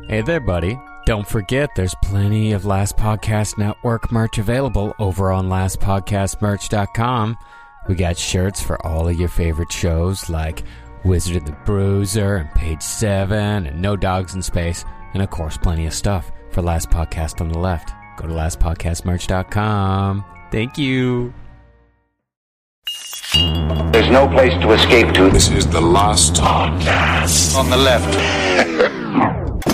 Hey there, buddy. Don't forget, there's plenty of Last Podcast Network merch available over on lastpodcastmerch.com. We got shirts for all of your favorite shows like Wizard and the Bruiser and Page 7 and No Dogs in Space, and of course plenty of stuff for Last Podcast on the Left. Go to lastpodcastmerch.com. Thank you. There's no place to escape to. This is the Last Podcast on the Left.